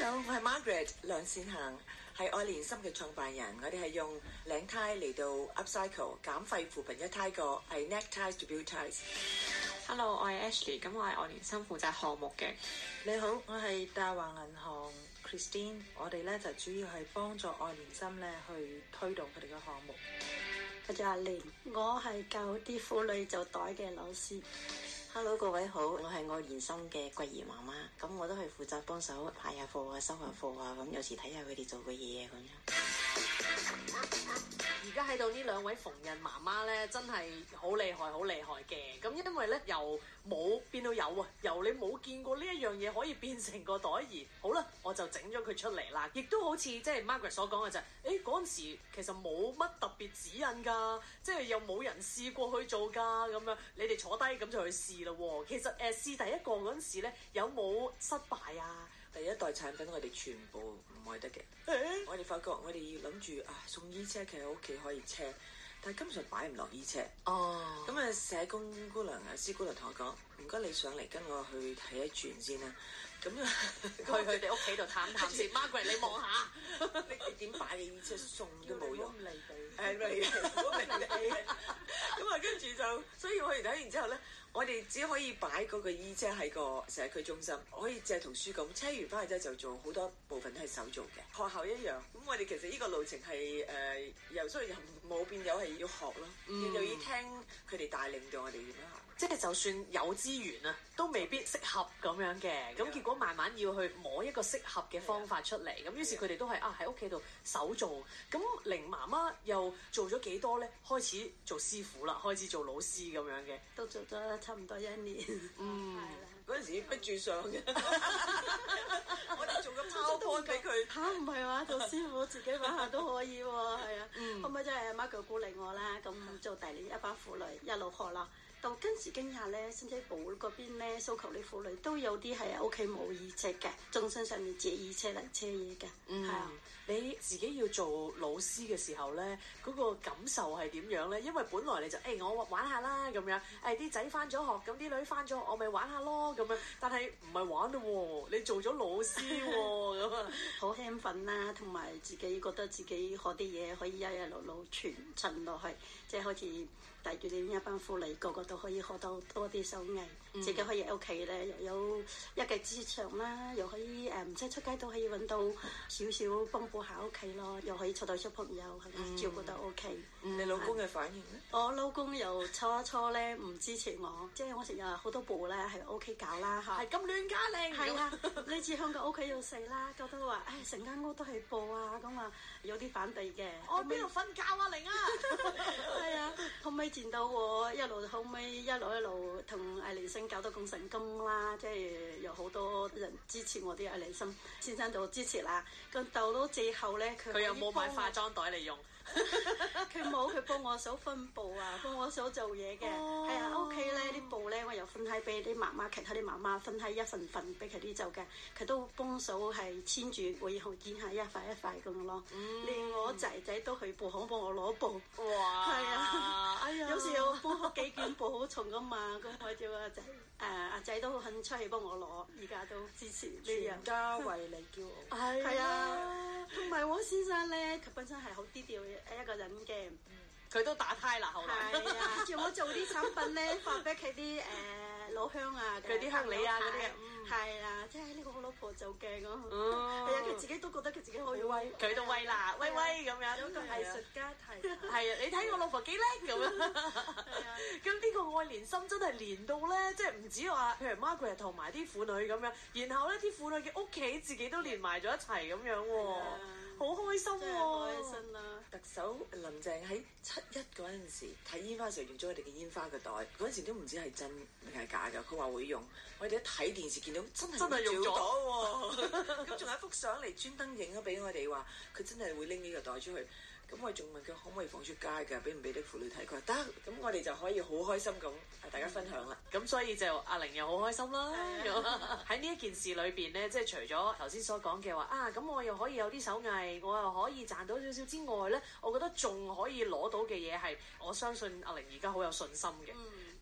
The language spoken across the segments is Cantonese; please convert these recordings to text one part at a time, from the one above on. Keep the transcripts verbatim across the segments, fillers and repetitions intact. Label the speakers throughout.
Speaker 1: Hello， 我係 Margaret 梁善行，係愛蓮心嘅創辦人。我哋係用領呔嚟到 upcycle 減廢扶貧一呔個，係 neck ties to build ties。
Speaker 2: Hello， 我係 Ashley， 咁我係愛蓮心負責項目嘅。
Speaker 3: 你好，我係大華銀行 Christine， 我哋咧就主要係幫助愛蓮心咧去推動佢哋嘅項目。
Speaker 4: 我叫阿蓮，我係教啲婦女做袋嘅老師。
Speaker 5: Hello， 各位好，我係愛蓮心嘅桂兒媽媽，咁我都係負責幫手派下貨啊、收下貨啊，咁有時睇下佢哋做嘅嘢咁樣。
Speaker 6: 而家喺度呢兩位縫紉媽媽咧，真係好厲害，好厲害嘅。咁因為咧，由冇變到有啊，由你冇見過呢一樣嘢可以變成個袋兒，好啦，我就整咗佢出嚟啦。亦都好似即係 Margaret 所講嘅就係、是，誒嗰陣時其實冇乜特別指引㗎，即係又冇人試過去做㗎咁樣。你哋坐低咁就去試啦喎。其實誒、呃、試第一個嗰陣時咧，有冇失敗啊？
Speaker 1: 第一代產品我哋全部唔愛得嘅，欸、我哋發覺我哋要諗住啊送衣車，其實屋企可以車，但係根本上擺唔落衣車。哦，咁啊社工姑娘啊師姑娘同我講，唔該你上嚟跟我去睇一轉先啦。咁去
Speaker 6: 佢哋屋企度探探先。Margaret 你望下，
Speaker 1: 你你點擺嘅衣車送都冇用。
Speaker 3: 離地，
Speaker 1: 係離地，好離地。咁啊跟住就，所以我哋睇完之後咧。我哋只可以擺嗰個衣車喺個社區中心，可以借圖書咁車完翻去之後就做好多部分都係手做嘅。學校一樣，咁我哋其實呢個路程係誒、呃、由雖然由冇變有係要學咯，嗯、又要聽佢哋帶領到我哋點樣行。
Speaker 6: 即係就算有資源啊，都未必適合咁樣嘅。咁結果慢慢要去摸一個適合嘅方法出嚟。咁於是佢哋都係啊喺屋企度手做。咁玲媽媽又做咗幾多咧？開始做師傅啦，開始做老師咁樣嘅。
Speaker 4: 都做咗差唔多一年。
Speaker 6: 嗯，
Speaker 1: 嗰陣時逼住上嘅。我哋做個拋盤俾佢
Speaker 4: 嚇，唔係話做師傅自己玩下都可以喎，係啊。嗯，後尾真係 Margaret 鼓勵我啦，咁做第二一班婦女一路學啦。到今時今日咧，深水埗嗰邊咧，訴求啲婦女都有啲係屋企冇衣車嘅，終身上面借衣車嚟車嘢嘅。
Speaker 6: 嗯，
Speaker 4: 係啊，
Speaker 6: 你自己要做老師嘅時候咧，嗰、那個感受係點樣咧？因為本來你就誒、欸、我玩下啦咁樣，誒啲仔翻咗學，咁啲女翻咗學，我咪玩下咯咁樣。但係唔係玩咯喎，你做咗老師喎咁啊，
Speaker 4: 好興奮啦，同埋自己覺得自己學啲嘢可以一一路路傳承落去，即係好似帶住你一班婦女個個都可以學到多啲手藝，嗯、自己可以喺屋企咧又有一技之長啦，又可以誒唔使出街都可以揾到少少幫補下屋企咯，又可以湊到小朋友係咪、嗯、照顧得 OK。
Speaker 1: 你老公嘅反應咧？
Speaker 4: 我老公又初初咧唔支持我，即係我成日好多布咧喺屋企搞啦嚇，
Speaker 6: 係咁亂加靚。
Speaker 4: 係啊，呢次香港屋企又細啦，覺得話誒成間屋都係布啊，咁啊有啲反對嘅。
Speaker 6: 我邊度瞓覺啊，玲啊？
Speaker 4: 係啊，後尾見到我一路後尾一路一路同愛蓮心搞到咁成功啦，即係有好多人支持我啲愛蓮心先生就支持啦。咁到到最後咧，佢
Speaker 6: 佢有冇買化妝袋嚟用？
Speaker 4: 佢冇，佢幫我手分布啊，幫我手做嘢嘅。係啊，屋企咧啲布咧，我又分開俾啲媽媽，其他啲媽媽分開一份份俾佢啲做嘅。佢都幫手係黐住，我以後剪下一塊一塊咁咯。嗯、連我仔仔都去布行幫我攞布。哇！係啊，哎呀，有時我幫好幾件布好重噶嘛，咁我叫阿仔，誒阿仔都肯出去幫我攞，而家都支持呢樣。
Speaker 1: 全家為你驕傲。
Speaker 4: 係係啊，同埋我先生咧，佢本身係好低調嘅一個人嘅。
Speaker 6: 佢都打胎啦，後來。係啊，
Speaker 4: 叫我做啲產品咧，發俾佢啲誒老鄉啊，
Speaker 6: 佢啲鄉里啊嗰啲。
Speaker 4: 係啊，即係呢個我老婆做嘅咁。係啊，佢自己都覺得佢自己可以威，
Speaker 6: 佢都威啦，威威咁樣。
Speaker 4: 有個藝術家提。
Speaker 6: 係啊，你睇我老婆幾叻咁樣。係啊，咁呢個愛蓮心真係連到咧，即係唔止話，譬如 Margaret 同埋啲婦女咁樣，然後咧啲婦女嘅屋企自己都連埋咗一齊咁樣喎。好開心喎！
Speaker 4: 好開心啊！
Speaker 1: 特首林鄭喺七一嗰陣時睇煙花時候用咗我哋嘅煙花嘅袋，嗰陣時都唔知係真定係假㗎。佢話會用，我哋一睇電視見到真係真係用咗喎。咁仲有一幅相嚟專登影咗俾我哋，話佢真係會拎呢個袋出去。咁我仲問佢可唔可以放出街㗎？俾唔俾啲婦女睇？佢話得，咁我哋就可以好開心咁同大家分享啦。
Speaker 6: 咁、嗯、所以就阿玲又好開心啦。喺呢一件事裏邊咧，即係除咗頭先所講嘅話啊，咁我又可以有啲手藝，我又可以賺到少少之外咧，我覺得仲可以攞到嘅嘢係，我相信阿玲而家好有信心嘅。嗯、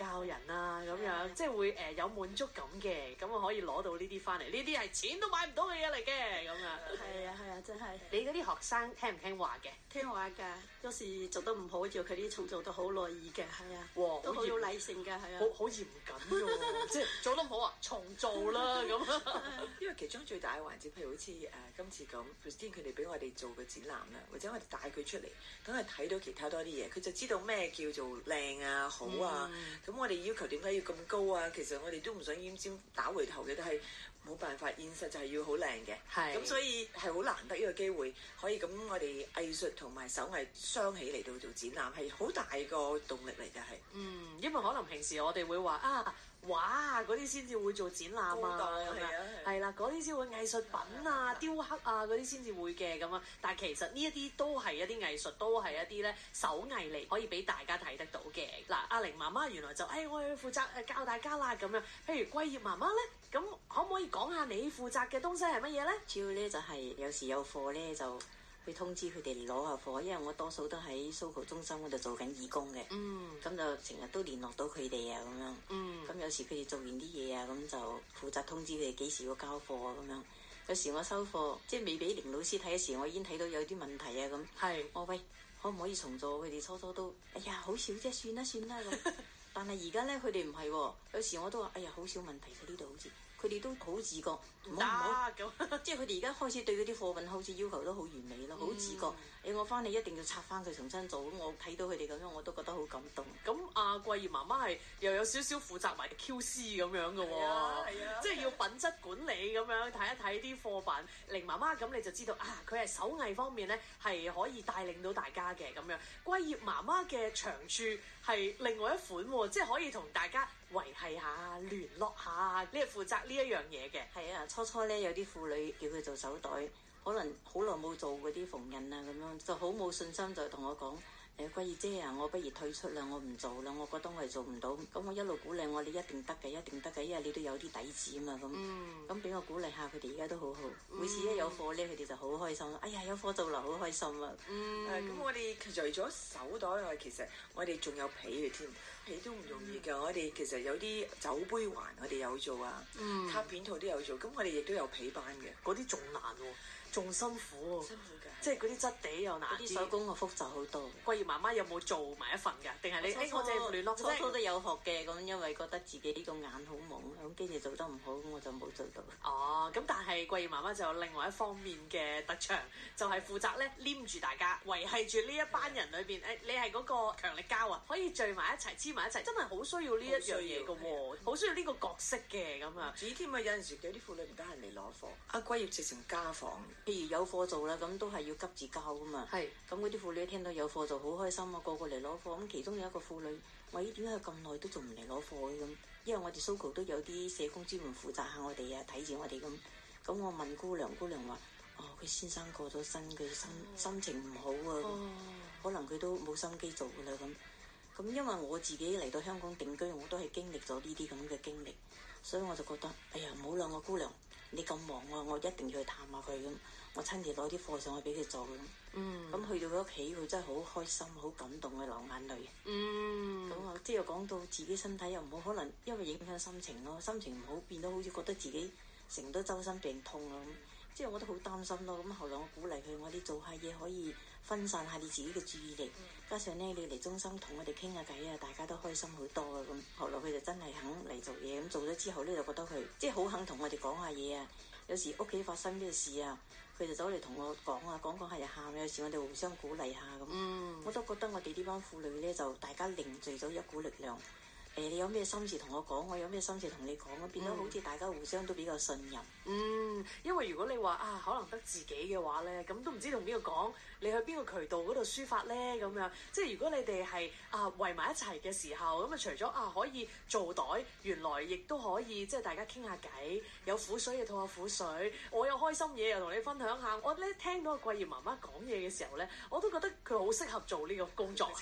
Speaker 6: 教人啊咁樣，即係會誒有滿足感嘅，咁啊可以攞到呢啲翻嚟，呢啲係錢都買唔到嘅嘢嚟嘅咁啊。
Speaker 4: 係啊係啊，真係。
Speaker 6: 你嗰啲學生聽唔聽話嘅？
Speaker 4: 聽話㗎，有時做得唔好，叫佢啲重做得好樂意嘅，係啊，
Speaker 6: 哇
Speaker 4: 都好有禮性㗎，係啊，
Speaker 6: 好好嚴謹㗎喎，即係做得唔好啊，重做啦咁。
Speaker 1: 因為其中最大嘅環節，譬如好似誒、呃、今次咁 Christine 佢哋俾我哋做個展覽啦，或者我哋帶佢出嚟，等佢睇到其他多啲嘢，佢就知道咩叫做靚啊好啊。咁、嗯、我哋要求點解要咁高啊？其實我哋都唔想奄尖打回頭嘅，但係冇辦法，現實就係要好靚嘅。係咁，所以係好難得呢個機會可以咁，我哋藝術同埋手藝雙起嚟到做展覽，係好大個動力嚟嘅係。
Speaker 6: 嗯，因為可能平時我哋會話啊。哇！嗰啲先至會做展覽啊，係啊，係啦，嗰啲先會藝術品啊、雕刻啊嗰啲先至會嘅咁啊。但係其實呢一啲都係一啲藝術，都係一啲咧手藝嚟，可以俾大家睇得到嘅。嗱，阿玲媽媽原來就誒、哎，我要負責誒教大家啦咁樣。譬如桂葉媽媽咧，咁可唔可以講下你負責嘅東西係乜嘢咧？
Speaker 5: 主要咧就係有時有貨咧就去通知佢哋嚟攞下貨，因為我多數都喺 Soco 中心嗰度做緊義工嘅，嗯，咁就成日都聯絡到佢哋啊咁樣，嗯，咁有時佢哋做完啲嘢啊，咁就負責通知佢哋幾時要交貨啊咁樣。有時我收貨即係未俾凌老師睇嘅時，我已經睇到有啲問題啊咁，係，我喂可唔可以重做？佢哋初初都，哎呀好少啫，算啦算啦咁。但係而家咧佢哋唔係喎，有時我都話，哎呀好少問題嘅呢度好似。佢哋都好自覺，唔好唔好咁，即係佢哋而家開始對嗰啲貨品好似要求都好完美咯，好、嗯、自覺。誒、欸，我翻嚟一定要拆翻佢重新做，咁我睇到佢哋咁樣，我都覺得好感動。
Speaker 6: 咁阿桂葉媽媽係又有少少負責埋 Q C 咁樣嘅喎，啊啊、即係要品質管理咁樣睇一睇啲貨品。玲媽媽咁你就知道啊，佢係手藝方面咧係可以帶領到大家嘅咁樣。桂葉媽媽嘅長處係另外一款喎，即係可以同大家維繫下、聯絡下，你係負責呢一樣嘢嘅。
Speaker 5: 係啊，初初咧有啲婦女叫佢做手袋，可能好耐冇做嗰啲縫紉啊咁樣，就好冇信心就同我講。誒桂葉姐啊，我不如退出啦，我唔做啦，我覺得我係做唔到。咁我一路鼓勵我，你一定得嘅，一定得嘅，因為你都有啲底子啊嘛。咁咁俾我鼓勵下，佢哋而家都好好。嗯、每次一有貨咧，佢哋就好開心。哎呀，有貨做啦，好開心啊！
Speaker 1: 嗯，咁、嗯、我哋除咗手袋外，其實我哋仲有皮嘅添，皮都唔容易㗎。我哋其實有啲酒杯環，我哋有做啊，嗯、卡片套都有做。咁我哋亦都有皮班嘅，
Speaker 6: 嗰啲仲難喎。仲辛苦喎，
Speaker 1: 辛苦㗎，
Speaker 6: 即係嗰啲質地又難啲，
Speaker 5: 啲手工個複雜好多。
Speaker 6: 桂葉媽媽有冇做埋一份㗎？定係你誒我哋聯絡啫？
Speaker 5: 初初都有學嘅，咁因為覺得自己呢個眼好矇，咁跟住做得唔好，咁我就冇做到。
Speaker 6: 哦，咁但係桂葉媽媽就有另外一方面嘅特長，就係負責咧黏住大家，維係住呢一班人裏邊誒，你係嗰個強力膠啊，可以聚埋一齊，黐埋一齊，真係好需要呢一樣嘢嘅喎，好需要呢個角色嘅咁啊。
Speaker 1: 主添啊，有陣時有啲婦女唔得閒嚟攞貨，阿桂葉直情家訪。
Speaker 5: 譬如有貨做啦，咁都係要急住交噶嘛。係是。咁嗰啲婦女聽到有貨做好開心啊，個個嚟攞貨。咁其中有一個婦女，喂，點解咁耐都仲唔嚟攞貨嘅咁？因為我哋 Soco 都有啲社工專門負責下我哋啊，睇住我哋咁。咁我問姑娘，姑娘話：哦，佢先生過咗身，佢心、哦、心情唔好啊，哦、可能佢都冇心機做噶啦咁。咁因為我自己嚟到香港定居，我都係經歷咗呢啲咁嘅經歷，所以我就覺得，哎呀，唔好啦，我姑娘。你咁忙啊，我一定要去探下佢咁，我親自攞啲貨上去俾佢做咁。嗯，咁去到佢屋企，佢真係好開心、好感動嘅流眼淚。嗯，咁啊，即係講到自己身體又唔好，可能因為影響心情咯，心情唔好變到好似覺得自己成日都周身病痛啊咁。即係我都好擔心咯。咁後來我鼓勵佢，我哋做下嘢可以分散下你自己嘅注意力，嗯、加上咧你嚟中心同我哋傾下偈啊，大家都開心好多啊咁。後來佢就真係肯嚟做嘢，咁做咗之後咧就覺得佢即係好肯同我哋講下嘢啊。有時屋企發生咩事啊，佢就走嚟同我講啊，講講下又喊。有時我哋互相鼓勵下咁。嗯，我都覺得我哋呢班婦女咧就大家凝聚咗一股力量。誒、欸，你有咩心事同我講，我有咩心事同你講，咁變咗好似大家互相都比較信任。
Speaker 6: 嗯，因為如果你話啊，可能得自己嘅話咧，咁都唔知同邊個講，你去邊個渠道嗰度抒發咧咁樣。即係如果你哋係啊圍埋一齊嘅時候，咁啊除咗啊可以做袋，原來亦都可以即係大家傾下偈，有苦水就吐下苦水，我有開心嘢又同你分享下。我咧聽到桂葉媽媽講嘢嘅時候咧，我都覺得佢好適合做呢個工作。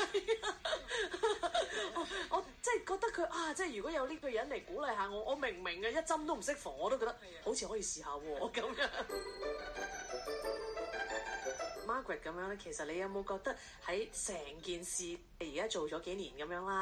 Speaker 6: 我即係覺得佢啊，即係如果有呢個人嚟鼓勵下我，我明明嘅一針都唔識縫，我都覺得好似可以試下喎咁樣。Margaret 咁樣咧，其實你有冇覺得喺成件事，你而家做咗幾年咁樣啦？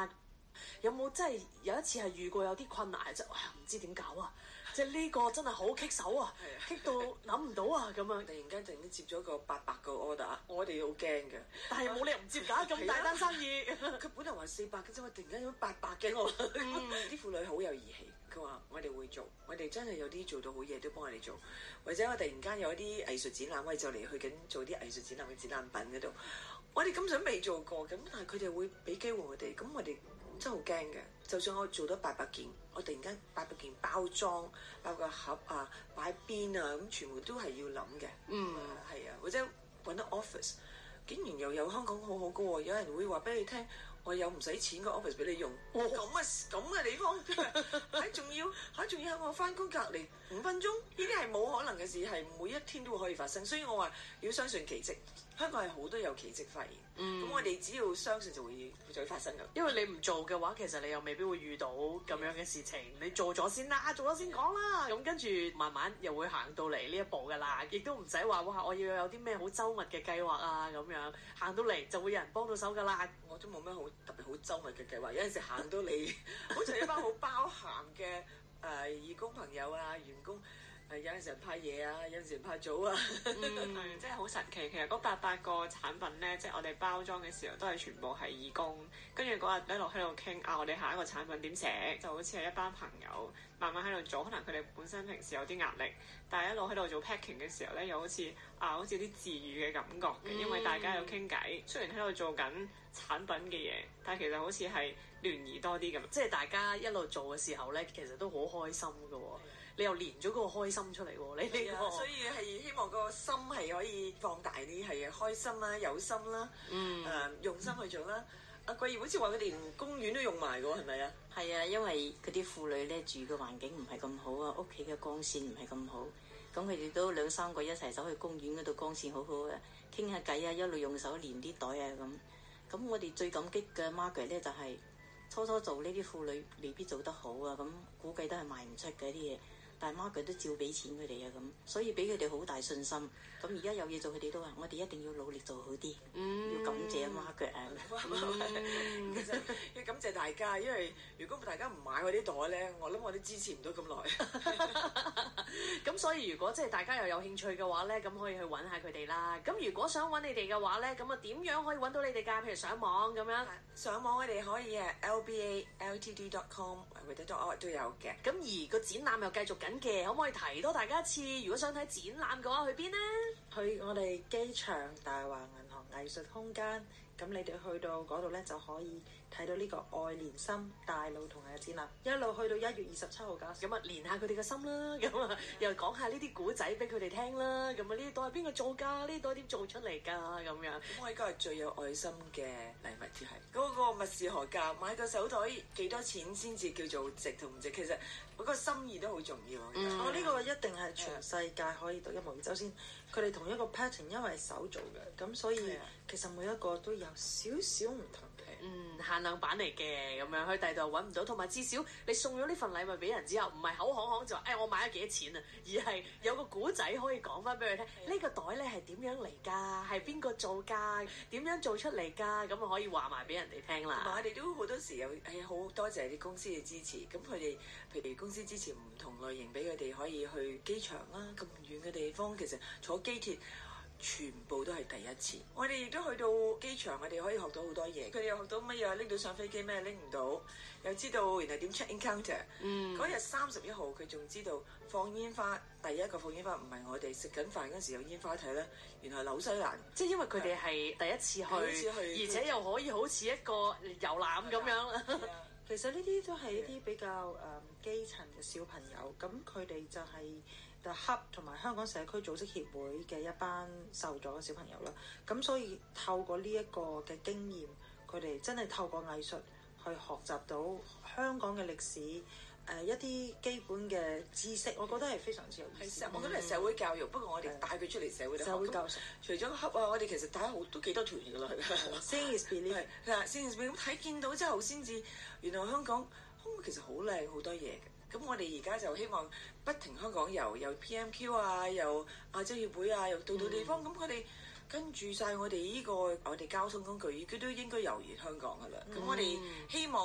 Speaker 6: 有冇真係有一次係遇過有啲困難就唉唔知點搞啊？即係呢個真係好棘手啊，棘到諗唔到啊咁樣。
Speaker 1: 突然間突然間接咗個八百個 order，我哋好驚嘅。
Speaker 6: 但係冇理由唔接㗎，咁大單生意。
Speaker 1: 佢本來話四百嘅啫嘛，突然間有八百嘅我。啲婦女好有義氣，佢話我哋會做，我哋真係有啲做到好嘢都幫我哋做，或者我突然間有一啲藝術展覽，我哋就嚟去緊做啲藝術展覽嘅展覽品嗰度，我哋根本未做過，咁但係佢哋會俾機會我哋，咁我哋真係好驚嘅。就算我做到八百件，我突然間八百件包裝、包個盒啊、擺邊啊，咁全部都係要諗嘅。嗯，係啊，或者揾到 office，竟然又有香港好好嘅喎，有人會話俾你聽。我有唔使錢個 office 俾你用，咁啊咁嘅地方，喺仲要喺仲要喺我翻工隔離五分鐘，呢啲係冇可能嘅事，係每一天都可以發生。所以我話要相信奇蹟，香港係好多有奇蹟發現。咁、嗯、我哋只要相信就會就會發生㗎。因為你唔做嘅話，其實你又未必會遇到咁樣嘅事情。你做咗先啦，做咗先講啦。咁跟住慢慢又會行到嚟呢一步㗎啦，亦都唔使話哇，我要有啲咩好周密嘅計劃啊咁樣，行到嚟就會有人幫到手㗎啦。我都冇咩好特別好周密嘅計劃，有陣時行到嚟，好似一班好包涵嘅誒義工朋友啊、員工，誒、呃、有陣時派嘢啊，有陣時派組啊，
Speaker 2: 嗯，真係好神奇。其實嗰八百個產品咧，即係我哋包裝嘅時候都係全部係義工，跟住嗰日一路喺度傾啊，我哋下一個產品點寫，就好似係一班朋友慢慢喺度做，可能佢哋本身平時有啲壓力，但係一路喺度做 packing 嘅時候咧，又好似啊，好似有啲治癒嘅感覺嘅，因為大家有傾偈，雖然喺度做緊產品嘅嘢，但係其實好似係聯誼多啲咁，即係大家一路做嘅時候咧，其實都好開心㗎喎。你又連咗嗰個開心出嚟喎，你呢個，
Speaker 1: 所以係希望個心係可以放大啲，係開心啦、有心啦，嗯，誒用心去做啦。阿桂葉好似話佢哋連公園都用埋㗎喎，係咪啊？
Speaker 5: 係啊，因為嗰啲婦女咧住嘅環境唔係咁好啊，屋企嘅光線唔係咁好，咁佢哋都兩三個一齊走去公園嗰度，光線好好啊，傾下偈啊，一路用手連啲袋啊咁。咁我哋最感激嘅 Margaret 咧就係、是、初初做呢啲婦女未必做得好啊，咁估計都係賣唔出嘅啲嘢。但係 Margaret 都照俾錢佢哋啊，咁所以俾佢哋好大信心。咁而家有嘢做，佢哋都話：我哋一定要努力做好啲，嗯、要感謝 Margaret 啊！
Speaker 1: 嗯、其實要感謝大家，因為如果大家唔買我啲袋咧，我諗我都支持唔到咁耐。
Speaker 6: 咁所以如果即係大家又有興趣嘅話咧，咁可以去揾下佢哋啦。咁如果想揾你哋嘅話咧，咁啊點樣可以揾到你哋㗎？譬如上網咁樣，
Speaker 1: 上網我哋可以啊 L B A L T D dot com 或者 dot org 都有嘅。
Speaker 6: 咁而個展覽又繼續緊嘅，可唔可以提多大家一次？如果想睇展覽嘅話，去邊呢？
Speaker 3: 去我哋機場大華銀行藝術空間。咁你哋去到嗰度咧，就可以睇到呢個愛連心大路同埋嘅展覽，一路去到一月二十七號㗎。
Speaker 6: 咁啊，連下佢哋嘅心啦，咁啊，又講下呢啲古仔俾佢哋聽啦。咁啊，呢啲袋係邊個做㗎？呢啲袋點做出嚟㗎？咁樣。咁
Speaker 1: 我應該係最有愛心嘅禮物，只係嗰個物是何價？買個手袋幾多錢先至叫做值同唔值？其實嗰個心意都好重要。
Speaker 3: 嗯、我呢個一定係全世界可以獨一無二。首先，佢哋同一個 pattern，因為手做嘅，咁所以其實每一個都有少少唔同嘅。
Speaker 6: 嗯，限量版嚟嘅，咁樣去第度揾唔到，同埋至少你送咗呢份禮物俾人之後，唔係口行行就話，誒、哎、我買咗幾多錢啊，而係有個古仔可以講翻俾佢聽。呢個袋咧係點樣嚟㗎？係邊個做㗎？點樣做出嚟㗎？咁啊可以話埋俾人哋聽啦。
Speaker 1: 我哋都好多時有係好多謝啲公司嘅支持。咁佢哋譬如公司支持唔同類型，俾佢哋可以去機場啦，咁遠嘅地方，其實坐機鐵。全部都係第一次，我哋亦都去到機場，我哋可以學到好多嘢。佢哋又學到乜嘢？拎到上飛機咩？拎唔到，又知道原來點 check in counter。嗯，嗰日三十一號，佢仲知道放煙花，第一個放煙花唔係我哋食緊飯嗰時有煙花睇咧，原來紐西蘭。即係因為佢哋係第一次去，第一次去，而且又可以好似一個遊覽咁樣。
Speaker 3: 其實呢啲都係一啲比較誒、嗯、基層嘅小朋友，咁佢哋就係 The Hub 同埋香港社區組織協會嘅一班受助嘅小朋友啦。咁所以透過呢一個嘅經驗，佢哋真係透過藝術去學習到香港嘅歷史，誒、呃、一啲基本嘅知識，我覺得係非常之有意思。
Speaker 1: 我覺得係社會教育，不過我哋帶佢出嚟社會度學。
Speaker 3: 社會教育
Speaker 1: 除咗 Hub 啊，我哋其實帶好都幾多團㗎啦，係咪
Speaker 3: Seeing is believing
Speaker 1: 係 Seeing is believing 咁睇見到之後先至，原來香港香港其實好靚好多嘢嘅。咁我哋而家就希望不停香港遊，由 P M Q 啊，由亞洲協會啊，又到到地方，咁佢哋跟住晒我哋呢個我哋交通工具，佢都應該遊完香港噶啦。咁、嗯、我哋希望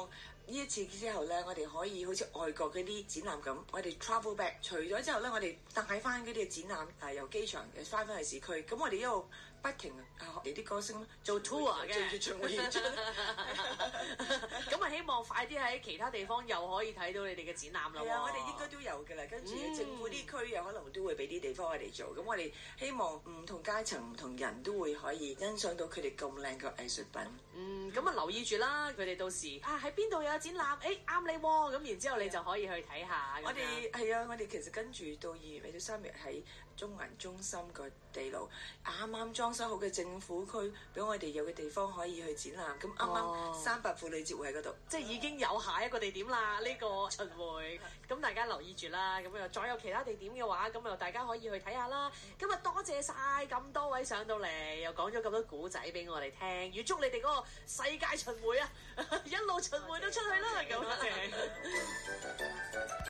Speaker 1: 呢一次之後咧，我哋可以好似外國嗰啲展覽咁，我哋 travel back，除咗之後咧，我哋帶翻嗰啲展覽啊，由機場翻返去市區，咁我哋一路不停啊學嚟啲歌星
Speaker 6: 做 tour 嘅，
Speaker 1: 做巡迴演出。
Speaker 6: 咁啊，希望快啲喺其他地方又可以睇到你哋嘅展覽啦。
Speaker 1: 係啊，我哋應該都有㗎啦。跟住政府啲區有可能都會俾啲地方我哋做。咁我哋希望唔同階層、唔同人都會可以欣賞到佢哋咁靚嘅藝術品。
Speaker 6: 嗯，咁啊留意住啦，佢哋到時啊喺邊度有展覽，誒啱你喎，咁然之後你就可以去睇下。
Speaker 1: 我哋係啊，我哋其實跟住到二月尾到三月喺中銀中心個地牢啱啱裝修好嘅政府區，俾我哋有個地方可以去展覽。咁啱啱三八婦女節會喺嗰度，
Speaker 6: 即係已經有下一個地點啦。呢、呢個巡迴，咁大家留意住啦。咁又再有其他地點嘅話，咁又大家可以去睇下啦。今日多謝晒咁多位上到嚟，又講咗咁多古仔俾我哋聽。預祝你哋嗰個世界巡迴啊，一路巡迴都出去啦。咁多謝。